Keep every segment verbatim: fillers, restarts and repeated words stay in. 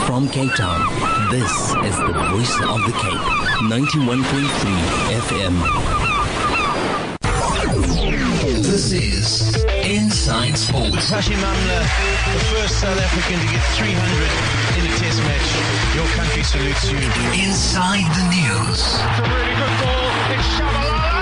From Cape Town, this is the Voice of the Cape, ninety-one point three F M. This is Inside Sports. Hashim Amla, the first South African to get three hundred in a test match. Your country salutes you. Inside the news. It's a really good ball. It's Shabalala.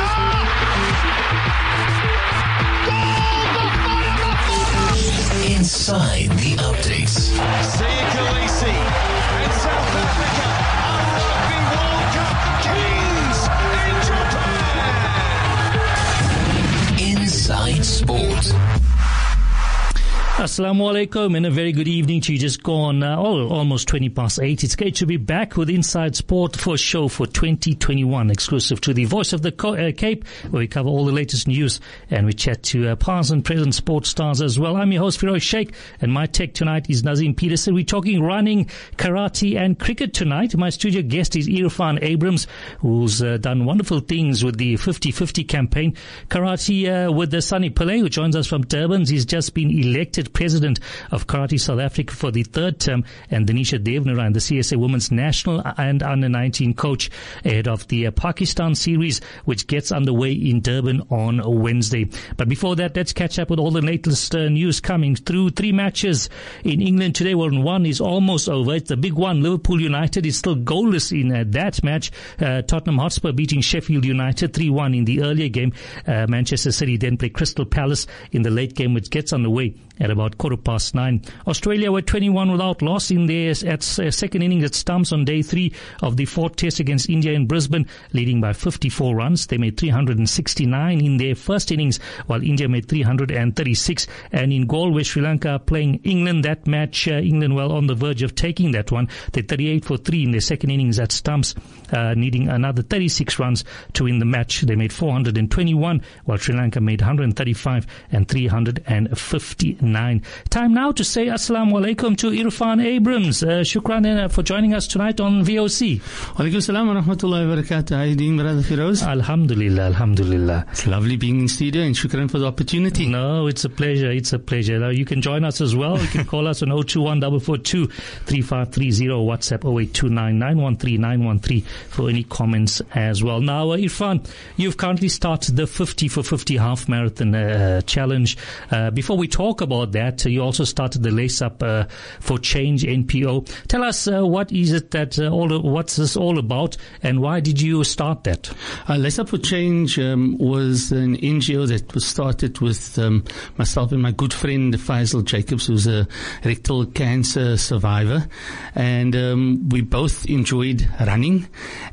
Inside the updates. Siya Kolisi and South Africa are Rugby World Cup kings in Japan. Inside Sport. Assalamu alaikum and a very good evening to you. Just gone uh, oh, almost twenty past eight. It's great to be back with Inside Sport for a show for twenty twenty-one, exclusive to the Voice of the Co- uh, Cape, where we cover all the latest news and we chat to uh, past and present sports stars as well. I'm your host, Firoz Sheikh, and my tech tonight is Nazim Peterson. We're talking running, karate and cricket tonight. My studio guest is Irfan Abrams, who's uh, done wonderful things with the fifty fifty campaign. Karate uh, with the Sunny Pillay, who joins us from Durban. He's just been elected President of Karate South Africa for the third term, and Danisha Devnaran, the C S A Women's National and Under nineteen coach, ahead of the uh, Pakistan series, which gets underway in Durban on Wednesday. But before that, let's catch up with all the latest uh, news coming through. Three matches in England today. Well, one is almost over. It's the big one. Liverpool United is still goalless in uh, that match. Uh, Tottenham Hotspur beating Sheffield United three one in the earlier game. Uh, Manchester City then play Crystal Palace in the late game, which gets underway at about quarter past nine. Australia were twenty-one without loss in their at uh, second innings at Stumps on day three of the fourth test against India in Brisbane, leading by fifty-four runs. They made three hundred sixty-nine in their first innings, while India made three hundred thirty-six. And in Galway, Sri Lanka playing England. That match, uh, England well on the verge of taking that one. They thirty-eight for three in their second innings at Stumps, uh, needing another thirty-six runs to win the match. They made four hundred twenty-one, while Sri Lanka made one hundred thirty-five and three hundred fifty-nine. Time now to say assalamu alaikum to Irfan Abrams. Uh, shukran uh, for joining us tonight on V O C. Walaikum salam wa rahmatullahi wa barakatuh. How are you doing, brother Firoz? Alhamdulillah, alhamdulillah. It's lovely being in studio, and shukran for the opportunity. No, it's a pleasure, it's a pleasure. Now, you can join us as well. You can call us on oh two one four four two three five three zero, WhatsApp oh eight two nine nine one three nine one three for any comments as well. Now, uh, Irfan, you've currently started the fifty for fifty half marathon uh, challenge. Uh, before we talk about that, uh, you also started the Lace Up uh, for Change N P O. Tell us uh, what is it that uh, all what's this all about, and why did you start that? Uh, Lace Up for Change um, was an N G O that was started with um, myself and my good friend Faisal Jacobs, who's a rectal cancer survivor, and um, we both enjoyed running,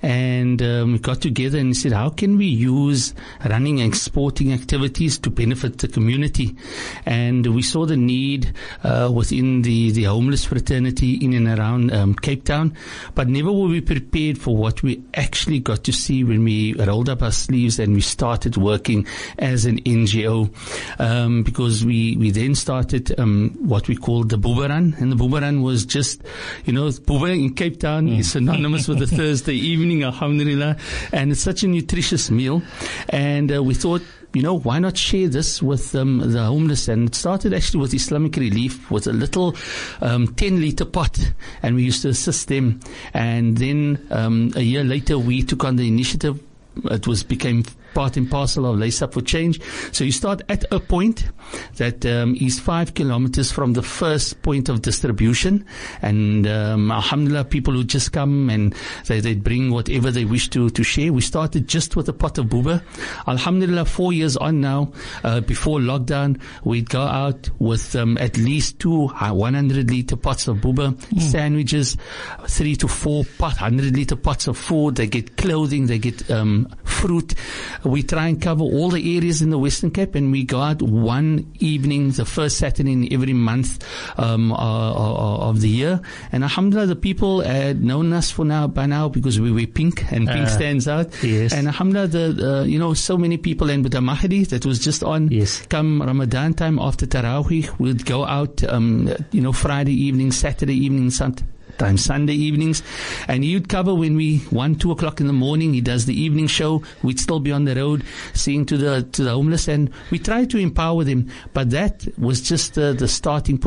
and um, we got together and said, how can we use running and sporting activities to benefit the community? And we saw the need uh, within the, the homeless fraternity in and around um, Cape Town, but never were we prepared for what we actually got to see when we rolled up our sleeves and we started working as an N G O, um, because we, we then started um, what we called the Booba Run, and the Booba Run was just, you know, Booba in Cape Town mm. is synonymous with the Thursday evening, alhamdulillah, and it's such a nutritious meal, and uh, we thought, you know, why not share this with um, the homeless? And it started actually with Islamic Relief with a little um, ten litre pot, and we used to assist them. And then um, a year later, we took on the initiative. It was became part and parcel of Lace Up for Change. So you start at a point that um, is five kilometers from the first point of distribution, and um, alhamdulillah, people would just come and they they bring whatever they wish to to share. We started just with a pot of booba. Alhamdulillah, four years on now, uh, before lockdown, we'd go out with um, at least two one hundred litre pots of booba, mm. sandwiches, three to four pot, one hundred litre pots of food. They get clothing, they get um, fruit. We try and cover all the areas in the Western Cape, and we go out one evening, the first Saturday in every month um, uh, uh, of the year. And alhamdulillah, the people had known us for now by now because we wear pink, and pink uh, stands out. Yes. And alhamdulillah, the, uh, you know, so many people, and with the Mahdi that was just on, yes. come Ramadan time after Taraweeh, we'd go out, um, you know, Friday evening, Saturday evening, Sunday. Time Sunday evenings, and he'd cover when we one two o'clock in the morning. He does the evening show. We'd still be on the road, seeing to the to the homeless, and we try to empower them. But that was just uh, the starting point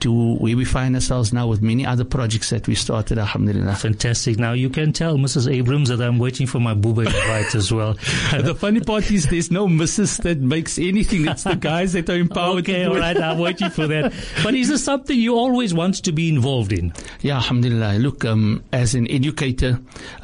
to where we find ourselves now with many other projects that we started, alhamdulillah. Fantastic. Now, you can tell Missus Abrams that I'm waiting for my booba invite as well. The funny part is there's no missus that makes anything. It's the guys that are empowered. Okay, all right. I'm waiting for that. But is this something you always want to be involved in? Yeah, alhamdulillah. Look, um, as an educator,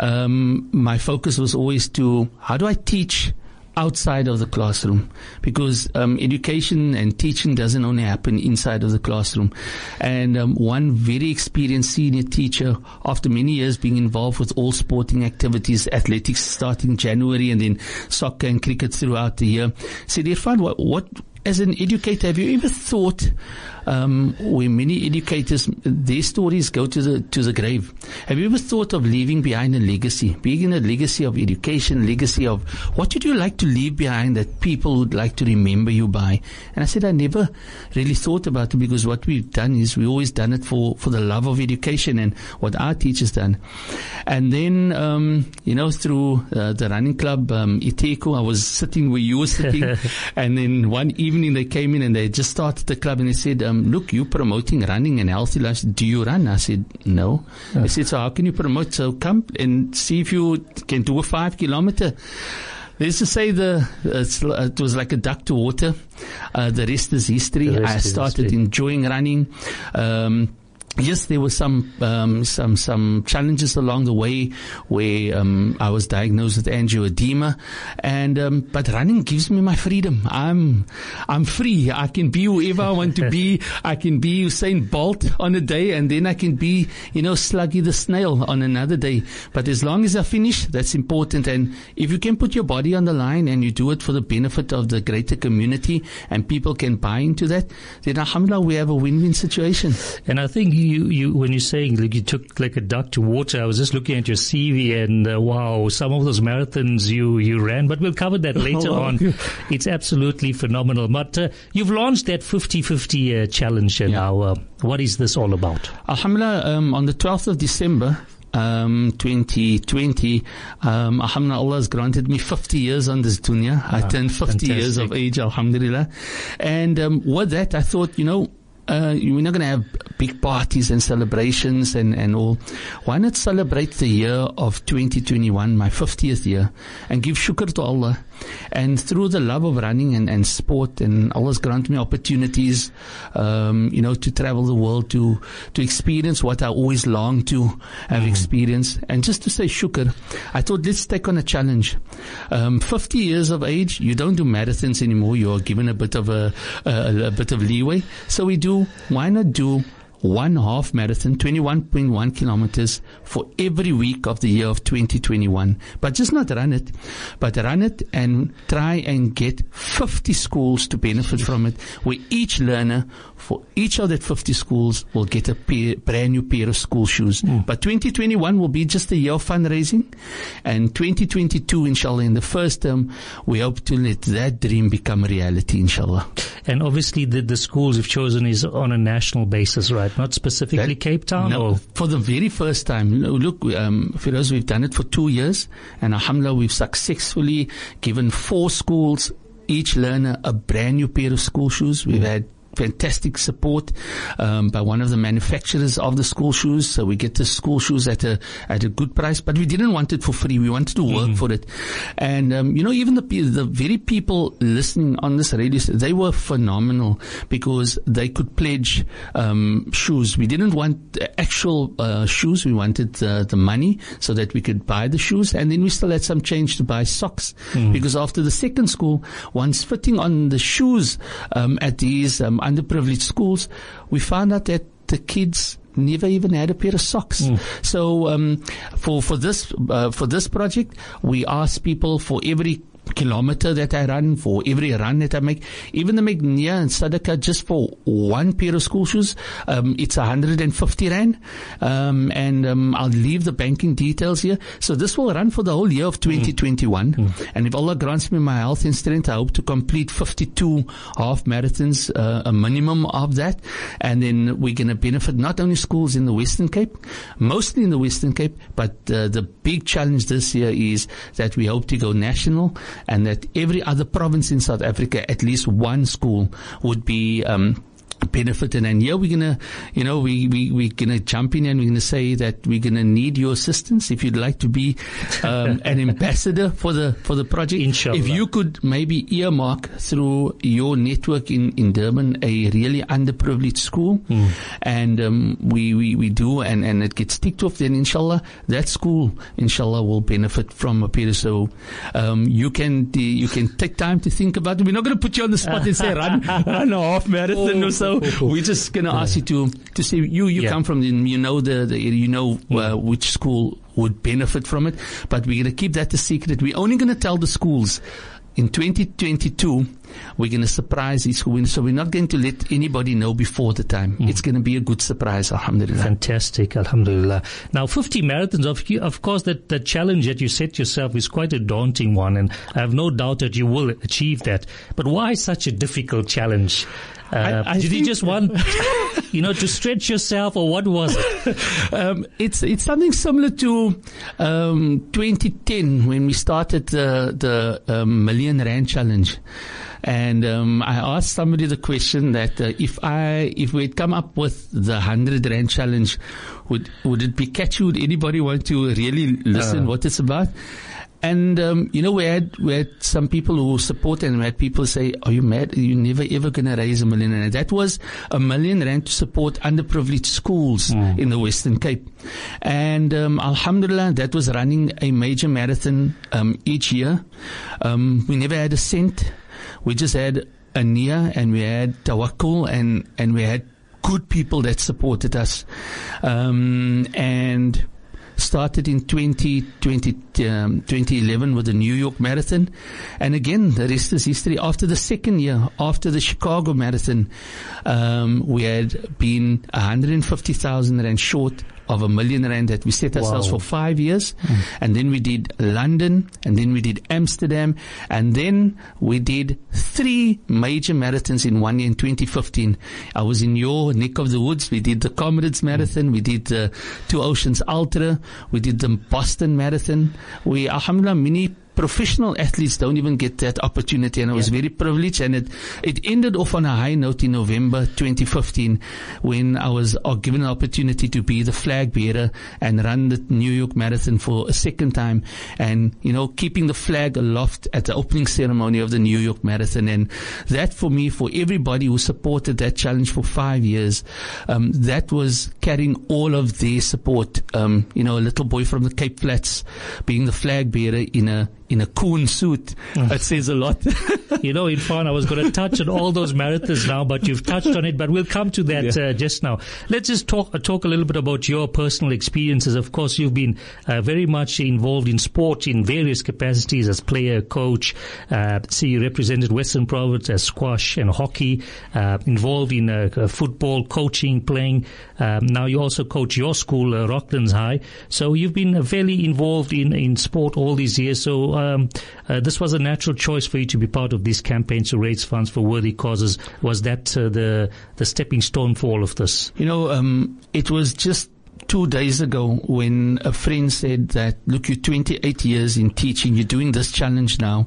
um, my focus was always to, how do I teach outside of the classroom? Because um, education and teaching doesn't only happen inside of the classroom. And um, one very experienced senior teacher, after many years being involved with all sporting activities, athletics starting January and then soccer and cricket throughout the year, said, Irfan, what, what as an educator, have you ever thought, um, where many educators, their stories go to the to the grave, have you ever thought of leaving behind a legacy, being a legacy of education, legacy of what would you like to leave behind that people would like to remember you by? And I said, I never really thought about it, because what we've done is we always done it for, for the love of education and what our teachers done. And then, um, you know, through uh, the running club, um, Iteco, I was sitting where you were sitting, and then one evening they came in and they just started the club, and they said, um, look, you're promoting running and healthy life. Do you run? I said, no. Oh. They said, so how can you promote? So come and see if you can do a five kilometer. Let's just say the uh, it was like a duck to water. Uh, the rest is history. Rest I started history. enjoying running. Um, Yes, there were some um, some some challenges along the way where um, I was diagnosed with angioedema, and um, but running gives me my freedom. I'm I'm free. I can be whoever I want to be. I can be Usain Bolt on a day, and then I can be, you know, Sluggy the Snail on another day. But as long as I finish, that's important. And if you can put your body on the line and you do it for the benefit of the greater community, and people can buy into that, then alhamdulillah, we have a win-win situation. And I think you You, you, when you're saying like you took like a duck to water, I was just looking at your C V, and uh, wow, some of those marathons you, you ran, but we'll cover that later oh, on. It's absolutely phenomenal. But uh, you've launched that fifty fifty uh, challenge, and yeah. now uh, what is this all about? Alhamdulillah, um, on the twelfth of December, Um, twenty twenty, um, alhamdulillah, Allah has granted me fifty years on this dunya. Ah, I turned fifty fantastic. years of age, alhamdulillah. And, um, with that, I thought, you know, Uh, we're not going to have big parties and celebrations and, and all. Why not celebrate the year of twenty twenty-one, my fiftieth year, and give shukr to Allah? And through the love of running and, and sport, and Allah's granted me opportunities, um, you know, to travel the world, to, to experience what I always longed to have mm. experienced. And just to say shukr, I thought, let's take on a challenge. Um, fifty years of age, you don't do marathons anymore. You're given a bit of a, a, a bit of leeway. So we do, why not do one half marathon, twenty-one point one kilometers for every week of the year of twenty twenty-one. But just not run it, but run it and try and get fifty schools to benefit from it, where each learner for each of that fifty schools will get a pair, brand new pair of school shoes. Mm. But twenty twenty-one will be just a year of fundraising, and twenty twenty-two, inshallah, in the first term, we hope to let that dream become reality, inshallah. And obviously the, the schools you've chosen is on a national basis, right? Not specifically that, Cape Town? No, or? For the very first time. Look, um, Firoz, we've done it for two years, and alhamdulillah, we've successfully given four schools, each learner, a brand new pair of school shoes. We've had fantastic support um, by one of the manufacturers of the school shoes, so we get the school shoes at a at a good price. But we didn't want it for free; we wanted to work mm. for it. And um, you know, even the the very people listening on this radio, they were phenomenal, because they could pledge um, shoes. We didn't want actual uh, shoes; we wanted uh, the money so that we could buy the shoes, and then we still had some change to buy socks. Mm. Because after the second school, once fitting on the shoes um, at these um, underprivileged schools, we found out that the kids never even had a pair of socks. Mm. So um, for for this uh, for this project, we asked people, for every kilometer that I run, for every run that I make, even the make nia and sadaqah just for one pair of school shoes, um, it's one hundred fifty rand. Um, and um, I'll leave the banking details here. So this will run for the whole year of twenty twenty-one. Mm. Mm. And if Allah grants me my health and strength, I hope to complete fifty-two half marathons, uh, a minimum of that. And then we're going to benefit not only schools in the Western Cape, mostly in the Western Cape, but uh, the big challenge this year is that we hope to go national, and that every other province in South Africa, at least one school would be um, benefited. And here we're gonna, you know, we, we, we're gonna jump in and we're gonna say that we're gonna need your assistance if you'd like to be, um, an ambassador for the, for the project. Inshallah. If you could maybe earmark through your network in, in Durban a really underprivileged school, mm. and, um, we, we, we do, and, and it gets ticked off, then inshallah, that school, inshallah, will benefit from Appear. So, um, you can, you can take time to think about it. We're not gonna put you on the spot and say, run, run a half marathon oh. or so. We're just going to ask you to, to say, you, you yeah. come from, the, you know, the, the you know, uh, which school would benefit from it, but we're going to keep that a secret. We're only going to tell the schools in twenty twenty-two, we're going to surprise these schools. So we're not going to let anybody know before the time. Mm. It's going to be a good surprise, alhamdulillah. Fantastic, alhamdulillah. Now, fifty marathons, of, of course, that, that challenge that you set yourself is quite a daunting one, and I have no doubt that you will achieve that. But why such a difficult challenge? Uh, I, I did you just want, you know, to stretch yourself, or what was it? um, it's it's something similar to um, twenty ten when we started the the um, Million Rand Challenge, and um, I asked somebody the question that uh, if I if we'd come up with the Hundred Rand Challenge, would would it be catchy? Would anybody want to really listen uh. what it's about? And, um, you know, we had, we had some people who support, and we had people say, are you mad? You're never ever going to raise a million rand. That was a million rand to support underprivileged schools mm. in the Western Cape. And, um, alhamdulillah, that was running a major marathon, um, each year. Um, we never had a cent. We just had a niyyah, and we had tawakkul, and, and we had good people that supported us. Um, and, started in twenty, twenty, um, twenty eleven with the New York Marathon. And again, the rest is history. After the second year, after the Chicago Marathon, um, we had been one hundred fifty thousand rand short of a million rand that we set ourselves wow. for five years. Mm. And then we did London, and then we did Amsterdam, and then we did three major marathons in one year in twenty fifteen. I was in your neck of the woods. We did the Comrades Marathon. Mm. We did the Two Oceans Ultra. We did the Boston Marathon. We, alhamdulillah, many professional athletes don't even get that opportunity, and I was yeah. very privileged, and it, it ended off on a high note in November twenty fifteen when I was uh, given an opportunity to be the flag bearer and run the New York Marathon for a second time, and, you know, keeping the flag aloft at the opening ceremony of the New York Marathon. And that, for me, for everybody who supported that challenge for five years, um, that was carrying all of their support. Um, you know, a little boy from the Cape Flats being the flag bearer in a in a coon suit. Mm. That says a lot. You know, Irfan, I was going to touch on all those marathons now, but you've touched on it, but we'll come to that yeah. uh, just now. Let's just talk uh, talk a little bit about your personal experiences. Of course, you've been uh, very much involved in sport in various capacities as player, coach. Uh, see, you represented Western Province as squash and hockey, uh, involved in uh, football, coaching, playing. Um, now you also coach your school, uh, Rocklands High. So you've been uh, fairly involved in, in sport all these years. So um, uh, this was a natural choice for you to be part of this campaign to raise funds for worthy causes. Was that uh, the the stepping stone for all of this? You know, um, it was just two days ago when a friend said that, look, you're twenty-eight years in teaching, you're doing this challenge now.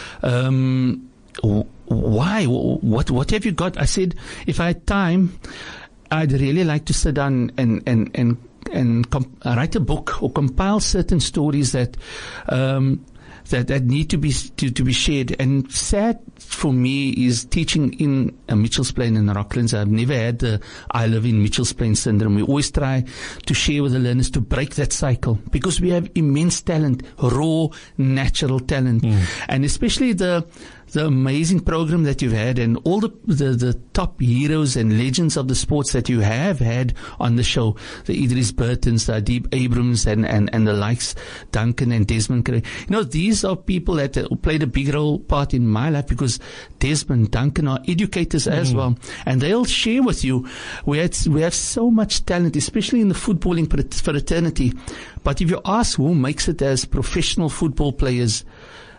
Um, why? What, what have you got? I said, if I had time, I'd really like to sit down and, and, and, and comp- write a book or compile certain stories that, um, that, that need to be, to, to be shared. And sad for me is teaching in uh, Mitchells Plain and Rocklands. I've never had the I live in Mitchells Plain syndrome. We always try to share with the learners to break that cycle, because we have immense talent, raw, natural talent. Mm. And especially the, the amazing program that you've had, and all the, the, the top heroes and legends of the sports that you have had on the show, the Idris Burtons, the Adib Abrams, and, and, and the likes, Duncan and Desmond Craig. You know, these are people that uh, played a big role part in my life, because Desmond, Duncan are educators mm. as well, and they'll share with you. We had, we have so much talent, especially in the footballing fraternity. But if you ask who makes it as professional football players,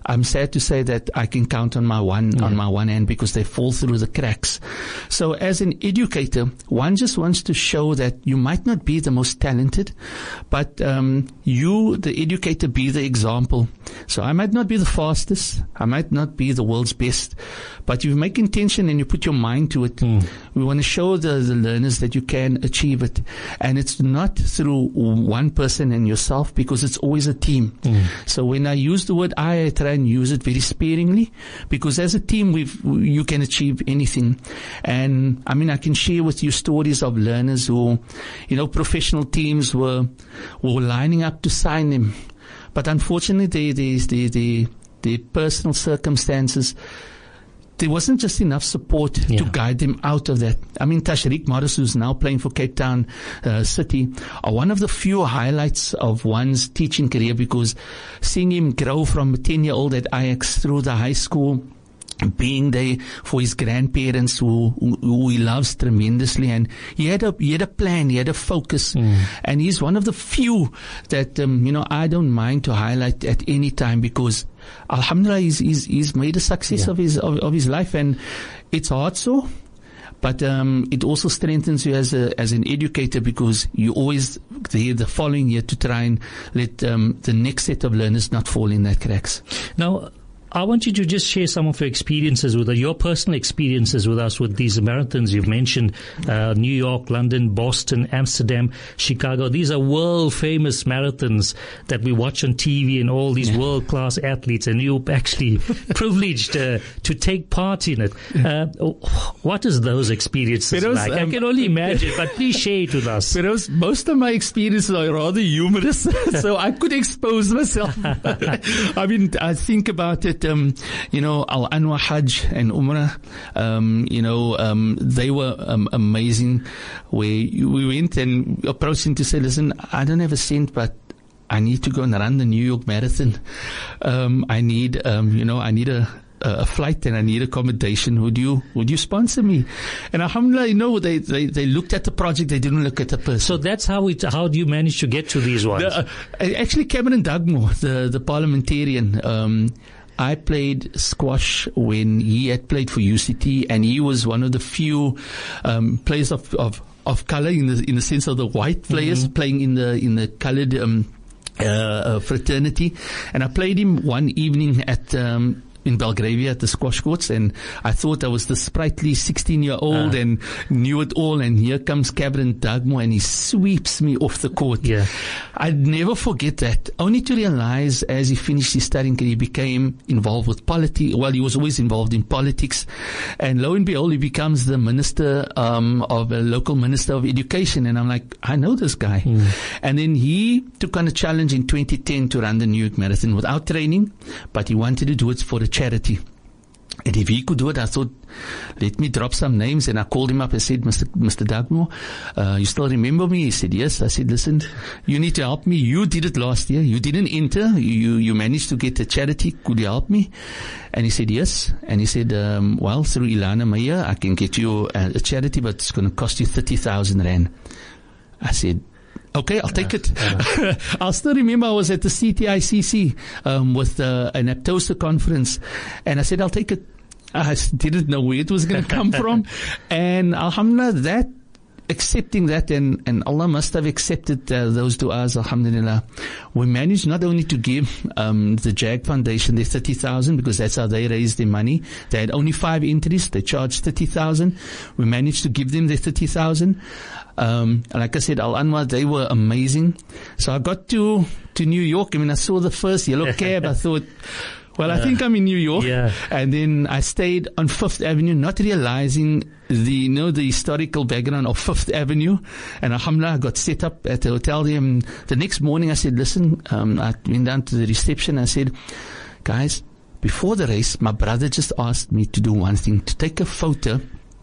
I'm sad to say that I can count on my one, yeah. on my one hand because they fall through the cracks. So as an educator, one just wants to show that you might not be the most talented, but, um, you, the educator, be the example. So I might not be the fastest. I might not be the world's best, but you make intention and you put your mind to it. Mm. We want to show the, the learners that you can achieve it. And it's not through one person and yourself, because it's always a team. Mm. So when I use the word I, I try and use it very sparingly, because as a team, we've, you can achieve anything. And I mean, I can share with you stories of learners who, you know, professional teams were, were lining up to sign them. But unfortunately, they, they, they, they, their personal circumstances, there wasn't just enough support yeah. to guide them out of that. I mean, Tashreeq Morris, who's now playing for Cape Town uh, City, are one of the few highlights of one's teaching career, because seeing him grow from a ten-year-old at Ajax through the high school, being there for his grandparents who, who, who he loves tremendously, and he had a he had a plan, he had a focus, mm. and he's one of the few that um, you know I don't mind to highlight at any time, because alhamdulillah he's he's, he's made a success yeah. of his of, of his life, and it's hard so. But um, it also strengthens you as a as an educator, because you always there the following year to try and let um, the next set of learners not fall in that cracks. Now, I want you to just share some of your experiences with us, your personal experiences with us with these marathons you've mentioned, uh, New York, London, Boston, Amsterdam, Chicago. These are world famous marathons that we watch on T V, and all these yeah. world class athletes, and you're actually privileged uh, to take part in it. Uh, what is those experiences Feroz, like? Um, I can only imagine, but please share it with us. Feroz, most of my experiences are rather humorous, so I could expose myself. I mean, I think about it. Um, you know, Al Anwar Hajj and Umrah, um, you know, um, they were um, amazing. Where we went and approached him to say, listen, I don't have a cent, but I need to go and run the New York Marathon. Um, I need, um, you know, I need a, a flight and I need accommodation. Would you, would you sponsor me? And alhamdulillah, you know, they, they, they looked at the project. They didn't look at the person. So that's how it, how do you manage to get to these ones? The, uh, actually, Cameron Dugmore, the, the parliamentarian, um, I played squash when he had played for U C T, and he was one of the few um, players of, of, of color in the in the sense of the white players mm-hmm. playing in the in the colored um, uh, fraternity. And I played him one evening at um, in Belgravia at the squash courts, and I thought I was the sprightly sixteen-year-old uh. and knew it all. And here comes Cameron Dugmore, and he sweeps me off the court. Yeah. I'd never forget that, only to realize as he finished his studying career, he became involved with politics. Well, he was always involved in politics, and lo and behold, he becomes the minister um, of a local minister of education. And I'm like, I know this guy. Mm. And then he took on a challenge in twenty ten to run the New York Marathon without training, but he wanted to do it for a charity. And if he could do it, I thought, let me drop some names. And I called him up and said, Mister Mister Dugmore, uh, you still remember me? He said, yes. I said, listen, you need to help me. You did it last year. You didn't enter. You, you managed to get a charity. Could you help me? And he said, yes. And he said, um, well, through Ilana Meyer, I can get you a, a charity, but it's going to cost you thirty thousand rand. I said, okay, I'll take it. Uh, I'll still remember I was at the C T I C C um, with uh, an Aptosa conference, and I said, I'll take it. I didn't know where it was going to come from. And alhamdulillah, that, accepting that, and, and Allah must have accepted uh, those du'as, alhamdulillah. We managed not only to give um, the JAG Foundation their thirty thousand, because that's how they raised their money. They had only five entries. They charged thirty thousand. We managed to give them their thirty thousand. Um, like I said, Al Anwar, they were amazing. So I got to, to New York. I mean, I saw the first yellow cab. I thought, well, I think I'm in New York. Yeah. And then I stayed on Fifth Avenue, not realizing the, you know, the historical background of Fifth Avenue. And alhamdulillah, I got set up at the hotel there. And the next morning I said, listen, um, I went down to the reception. I said, guys, before the race, my brother just asked me to do one thing, to take a photo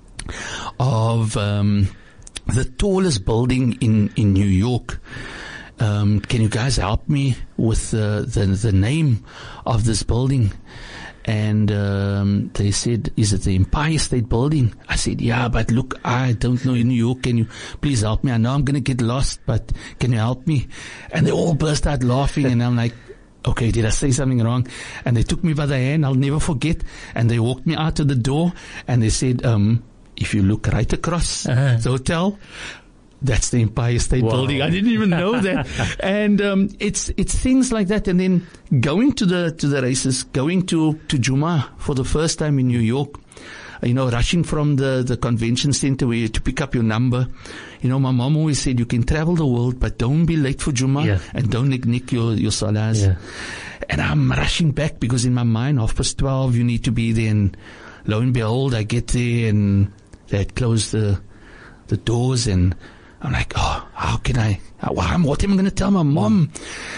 of, um, the tallest building in, in New York. Um, can you guys help me with the, the, the name of this building? And, um, they said, is it the Empire State Building? I said, yeah, but look, I don't know in New York. Can you please help me? I know I'm going to get lost, but can you help me? And they all burst out laughing, and I'm like, okay, did I say something wrong? And they took me by the hand, I'll never forget. And they walked me out of the door and they said, um, if you look right across uh-huh. the hotel, that's the Empire State wow. Building. I didn't even know that. And um, it's it's things like that. And then going to the to the races, going to, to Juma for the first time in New York, you know, rushing from the, the convention center where you to pick up your number. You know, my mom always said, you can travel the world, but don't be late for Juma yeah. and don't nick your, your salahs. Yeah. And I'm rushing back because in my mind, half past twelve, you need to be there. And lo and behold, I get there and they had closed the, the doors and I'm like, oh, how can I, how, what am I going to tell my mom?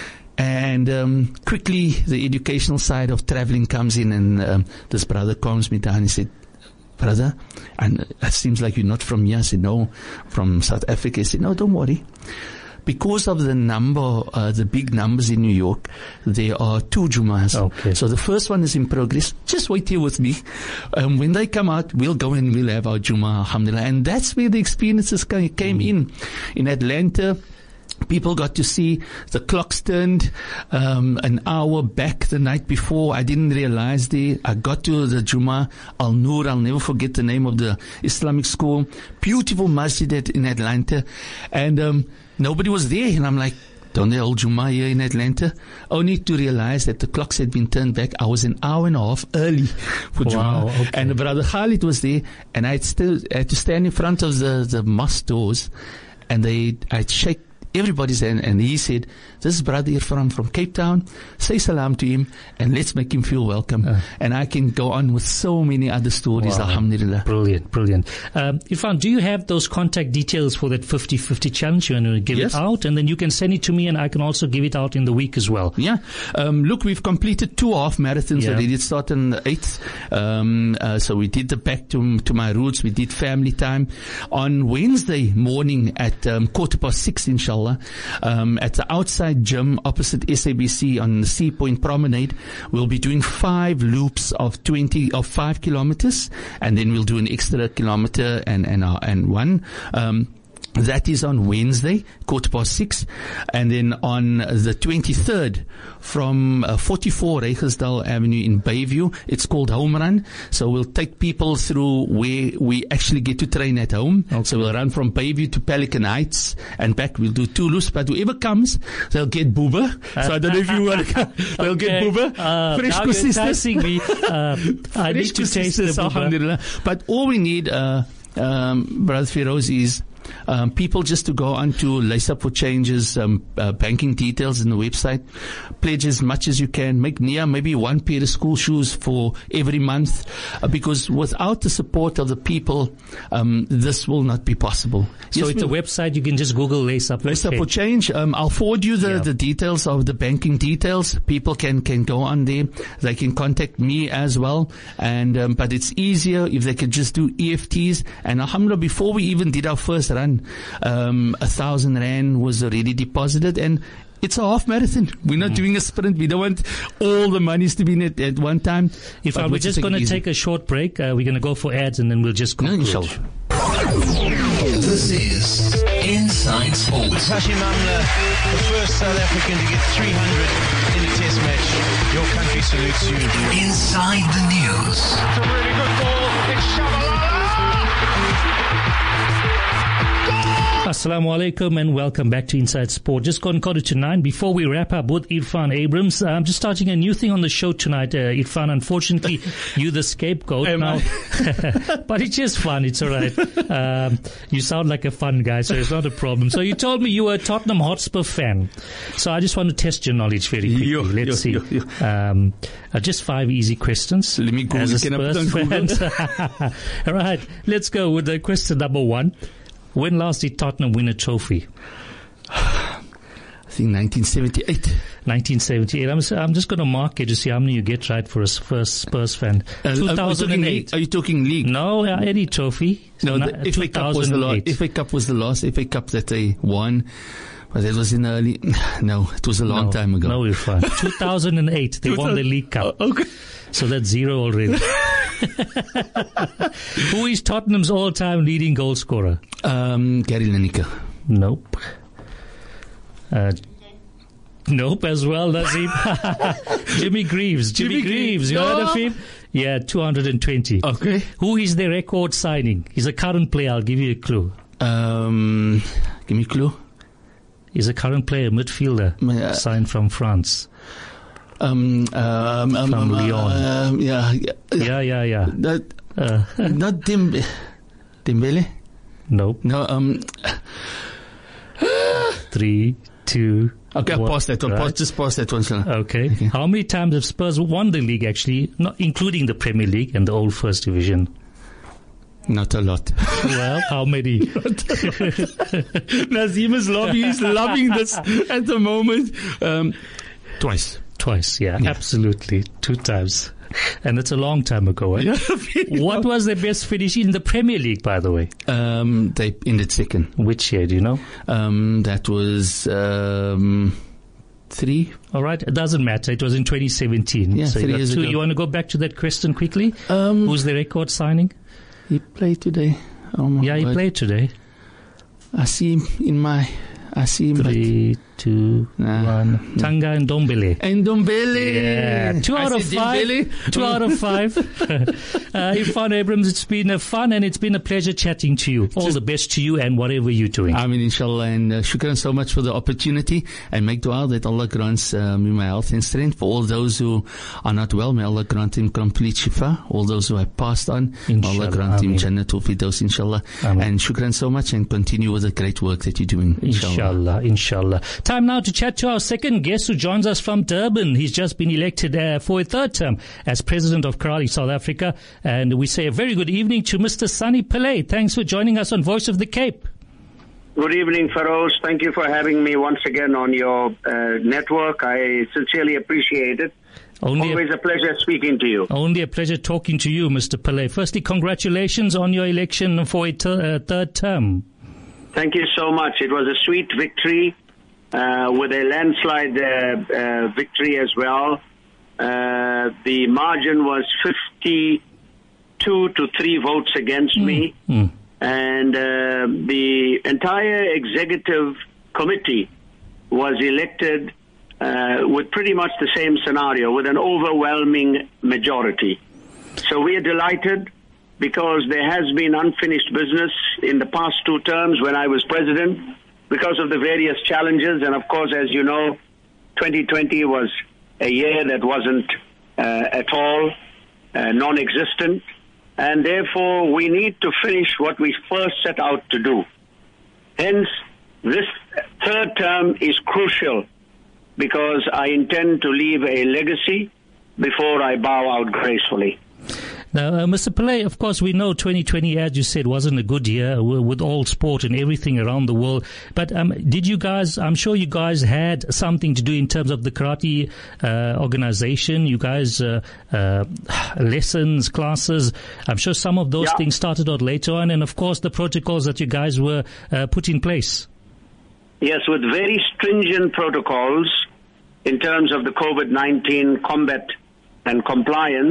And um, quickly, the educational side of traveling comes in, and um, this brother calms me down. He said, brother, and it seems like you're not from here. I said, no, from South Africa. He said, no, don't worry. Because of the number, uh, the big numbers in New York, there are two Jumas. Okay. So the first one is in progress. Just wait here with me. Um, when they come out, we'll go and we'll have our Juma, alhamdulillah. And that's where the experiences came mm. in. In Atlanta, people got to see the clocks turned um, an hour back the night before. I didn't realize there. I got to the Juma Al Nur. I'll never forget the name of the Islamic school. Beautiful masjid in Atlanta. And um, nobody was there. And I'm like, don't they hold Juma here in Atlanta? Only to realize that the clocks had been turned back. I was an hour and a half early for Juma. Wow, okay. And Brother Khalid was there. And I had, still, I had to stand in front of the, the mosque doors. And they, I'd shake everybody's hand, and he said, this is Brother Irfan from Cape Town. Say salam to him and let's make him feel welcome. Uh, and I can go on with so many other stories, wow. Alhamdulillah. Brilliant, brilliant. Um, Irfan, do you have those contact details for that fifty-fifty challenge? You're going to give yes. it out, and then you can send it to me, and I can also give it out in the week as well. Yeah. Um, look, we've completed two half marathons yeah. already. It started on the eighth. Um, uh, so we did the back to, to my roots. We did family time. On Wednesday morning at um, quarter past six, inshallah, um, at the outside gym opposite S A B C on the Sea Point Promenade, we'll be doing five loops of twenty, of five kilometers, and then we'll do an extra kilometer and, and, uh, and one, um, that is on Wednesday, quarter past six. And then on the twenty-third, from uh, forty-four Regersdal Avenue in Bayview, it's called Home Run. So we'll take people through where we actually get to train at home. Okay. So we'll run from Bayview to Pelican Heights and back. We'll do two loops, but whoever comes, they'll get booba. So I don't know if you want to come. They'll okay. get booba. Uh, Fresh consisting me. Uh, I need to taste the booba. Alhamdulillah. But all we need, uh, um, Brother Feroz, is Um, people just to go on to Lace Up for Change's um, uh, banking details in the website, pledge as much as you can, make near maybe one pair of school shoes for every month, uh, because without the support of the people, um, this will not be possible. So yes, it's a website, you can just Google Lace Up for Lace Up for Change. Um, I'll forward you the, yeah. the details of the banking details. People can, can go on there. They can contact me as well. And, um, but it's easier if they could just do E F Ts. And alhamdulillah, before we even did our first run, um, a thousand rand was already deposited, and it's a half marathon. We're not mm. doing a sprint. We don't want all the monies to be in it at one time. If I, we're just going to take a short break, uh, we're going to go for ads, and then we'll just conclude. No, this is Inside Sports. Hashim Amla, the first South African to get three hundred in a test match. Your country salutes you. Inside the news. It's a really good ball. It's Shabalala. Assalamu alaikum and welcome back to Inside Sport. Just gone quarter to nine. Before we wrap up with Irfan Abrams, I'm just starting a new thing on the show tonight. Uh, Irfan, unfortunately, you're the scapegoat now. But it's just fun. It's all right. Um, you sound like a fun guy, so it's not a problem. So you told me you were a Tottenham Hotspur fan. So I just want to test your knowledge very quickly. Yo, Let's yo, see. Yo, yo. Um, uh, just five easy questions. Let me Google. As a Spurs fan. All right. Let's go with the question number one. When last did Tottenham win a trophy? I think nineteen seventy-eight. nineteen seventy-eight. I'm, I'm just going to mark it to see how many you get right for a Spurs, Spurs fan. Uh, two thousand eight. Are you talking league? No, uh, any trophy. No, the F A Cup was the last. F A Cup was the last F A Cup that they won. But it was in the early... No, it was a long no, time ago. No, we're fine. two thousand eight, they won the League Cup. Oh, okay. So that's zero already. Who is Tottenham's all-time leading goal scorer? Um, Gary Lineker. Nope. Uh, Nope, as well, Nazim. Jimmy Greaves. Jimmy, Jimmy Greaves. You heard of him? Yeah, two hundred twenty. Okay. Who is their record signing? He's a current player. I'll give you a clue. Um, give me a clue. He's a current player, midfielder, Uh, signed from France. Um, um, um, From um, Lyon. Uh, yeah, yeah, Yeah, yeah, yeah. That, Uh, not Dem- Dembele. nope. No. Um. Three, two. Okay, one. pause that one. Right. Pause, just pause that one. Sir. Okay. How many times have Spurs won the league, actually, not including the Premier League and the old First Division? Not a lot. Well, how many? Nazim is loving, he's loving this at the moment. Um, twice. Twice, yeah, Yeah. absolutely. Two times. And it's a long time ago, eh? What was their best finish in the Premier League, by the way? Um, they ended second. Which year, do you know? Um, that was um, three. All right, it doesn't matter. It was in twenty seventeen. Yeah, so you three got years two. ago. You want to go back to that question quickly? Um, Who's the record signing? he played today. Oh my Yeah, he word. played today. I see him in my. I see him. but- Three, two, Nah. one. Tanga and Ndombele. And Ndombele. Yeah, two I out of said five. Dembele. Two out of five. uh, Irfan Abrams, it's been a fun and it's been a pleasure chatting to you. All the best to you and whatever you're doing. I mean, inshallah, and uh, shukran so much for the opportunity, and make dua that Allah grants uh, me my health and strength. For all those who are not well, may Allah grant him complete shifa. All those who have passed on, may Allah Inshallah. grant him Ameen. Jannatul Firdaus, inshallah. Ameen. And shukran so much, and continue with the great work that you're doing, inshallah. Inshallah, inshallah. Time now to chat to our second guest who joins us from Durban. He's just been elected uh, for a third term as President of Karate South Africa. And we say a very good evening to Mister Sunny Pillay. Thanks for joining us on Voice of the Cape. Good evening, Feroz. Thank you for having me once again on your uh, network. I sincerely appreciate it. Only Always a, a pleasure speaking to you. only a pleasure talking to you, Mister Pillay. Firstly, congratulations on your election for a ter- uh, third term. Thank you so much. It was a sweet victory uh, with a landslide uh, uh, victory as well. Uh, the margin was fifty-two to three votes against me. Mm. And uh, the entire executive committee was elected uh, with pretty much the same scenario, with an overwhelming majority. So we are delighted because there has been unfinished business in the past two terms when I was president because of the various challenges. And of course, as you know, twenty twenty was a year that wasn't uh, at all uh, non-existent. And therefore, we need to finish what we first set out to do. Hence, this third term is crucial because I intend to leave a legacy before I bow out gracefully. Now, uh, Mister Pillay, of course, we know twenty twenty, as you said, wasn't a good year w- with all sport and everything around the world. But um, did you guys, I'm sure you guys had something to do in terms of the karate uh, organization. You guys, uh, uh, lessons, classes. I'm sure some of those Yeah. things started out later on. And, of course, the protocols that you guys were uh, put in place. Yes, with very stringent protocols in terms of the COVID nineteen combat and compliance.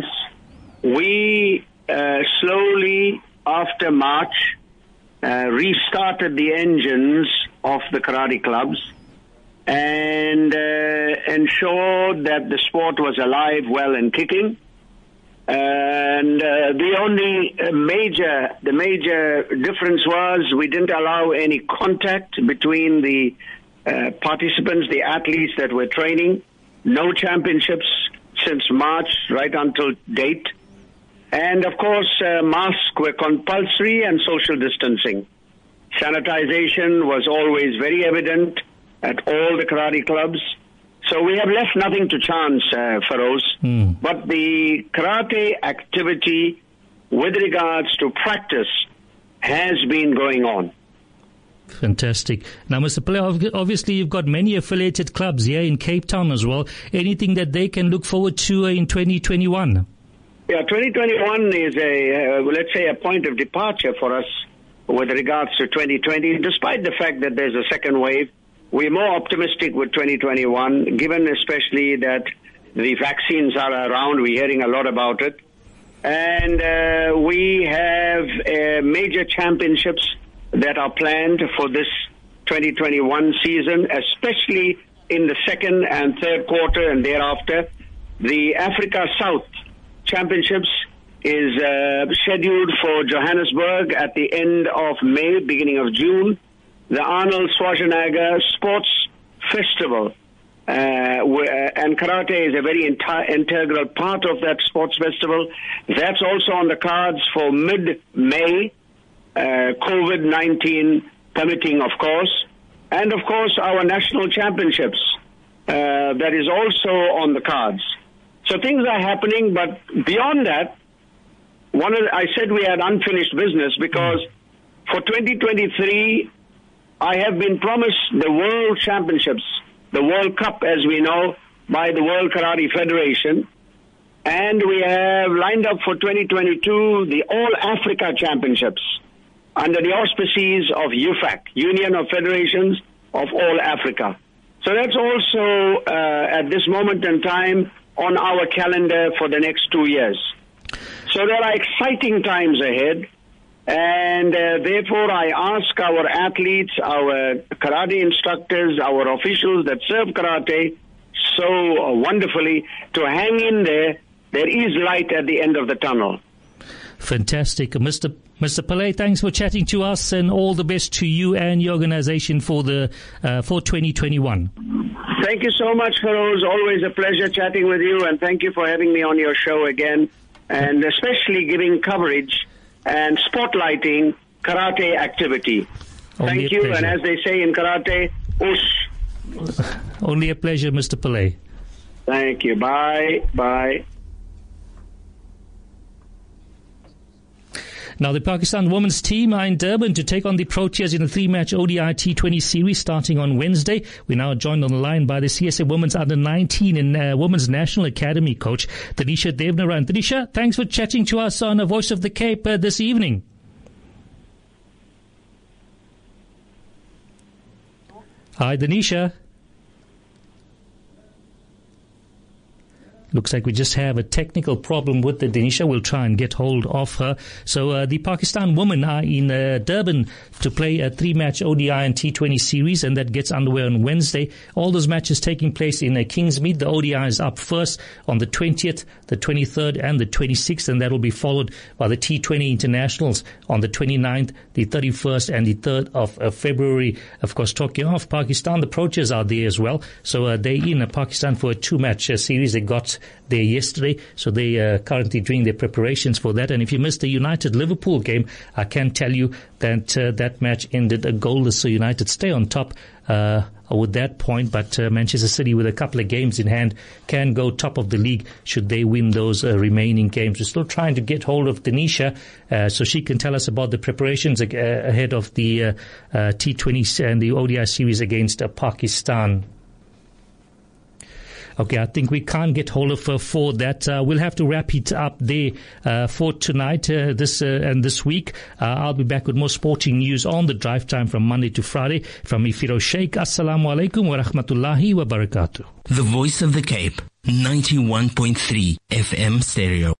We uh, slowly, after March, uh, restarted the engines of the karate clubs and uh, ensured that the sport was alive, well, and kicking. And uh, the only uh, major, the major difference was we didn't allow any contact between the uh, participants, the athletes that were training. No championships since March right until date. And of course, uh, masks were compulsory and social distancing. Sanitization was always very evident at all the karate clubs. So we have left nothing to chance, uh, Feroz. Mm. But the karate activity with regards to practice has been going on. Fantastic. Now, Mister Pillay, ob- obviously you've got many affiliated clubs here in Cape Town as well. Anything that they can look forward to uh, in twenty twenty-one? Yeah, twenty twenty-one is a, uh, let's say, a point of departure for us with regards to twenty twenty. Despite the fact that there's a second wave, we're more optimistic with twenty twenty-one, given especially that the vaccines are around. We're hearing a lot about it. And uh, we have uh, major championships that are planned for this twenty twenty-one season, especially in the second and third quarter and thereafter. The Africa South Championships is uh, scheduled for Johannesburg at the end of May, beginning of June. The Arnold Schwarzenegger Sports Festival, uh, and karate is a very inti- integral part of that sports festival. That's also on the cards for mid-May, uh, COVID nineteen permitting, of course. And, of course, our national championships, uh, that is also on the cards. So things are happening, but beyond that, one of the, I said we had unfinished business because for twenty twenty-three, I have been promised the World Championships, the World Cup, as we know, by the World Karate Federation. And we have lined up for twenty twenty-two the All Africa Championships under the auspices of U F A C, Union of Federations of All Africa. So that's also, uh, at this moment in time, on our calendar for the next two years. So there are exciting times ahead. And uh, therefore, I ask our athletes, our karate instructors, our officials that serve karate so uh, wonderfully to hang in there. There is light at the end of the tunnel. Fantastic. Mister Mister Pillay, thanks for chatting to us, and all the best to you and your organization for the uh, for twenty twenty-one. Thank you so much, Feroz. Always a pleasure chatting with you, and thank you for having me on your show again, and especially giving coverage and spotlighting karate activity. Only Thank you, pleasure. and as they say in karate, ush. Only a pleasure, Mister Pillay. Thank you. Bye. Bye. Now, the Pakistan women's team are in Durban to take on the Proteas in a three-match O D I T twenty series starting on Wednesday. We're now joined on the line by the C S A Women's Under nineteen and uh, Women's National Academy coach, Tanisha Devnaran. Tanisha, thanks for chatting to us on A Voice of the Cape uh, this evening. Hi, Tanisha. Looks like we just have a technical problem with the Denisha. We'll try and get hold of her. So uh, the Pakistan women are in uh, Durban to play a three-match O D I and T twenty series, and that gets underway on Wednesday. All those matches taking place in uh, Kingsmead. The O D I is up first on the twentieth, the twenty-third, and the twenty-sixth, and that will be followed by the T twenty internationals on the twenty-ninth, the thirty-first, and the third of uh, February. Of course, talking of Pakistan, the Proteas are there as well. So uh, they're in uh, Pakistan for a two-match uh, series. They got there yesterday, so they are currently doing their preparations for that. And if you missed the United-Liverpool game, I can tell you that uh, that match ended a goalless, so United stay on top uh, with that point, but uh, Manchester City, with a couple of games in hand, can go top of the league should they win those uh, remaining games. We're still trying to get hold of Denisha uh, so she can tell us about the preparations uh, ahead of the uh, uh, T twenty and the O D I series against uh, Pakistan. Okay, I think we can't get hold of her for that. Uh, we'll have to wrap it up there uh, for tonight, uh, this uh, and this week. Uh, I'll be back with more sporting news on the drive time from Monday to Friday. From me, Firoz Sheikh. Assalamu alaikum wa rahmatullahi wa barakatuh. The Voice of the Cape, ninety-one point three F M stereo.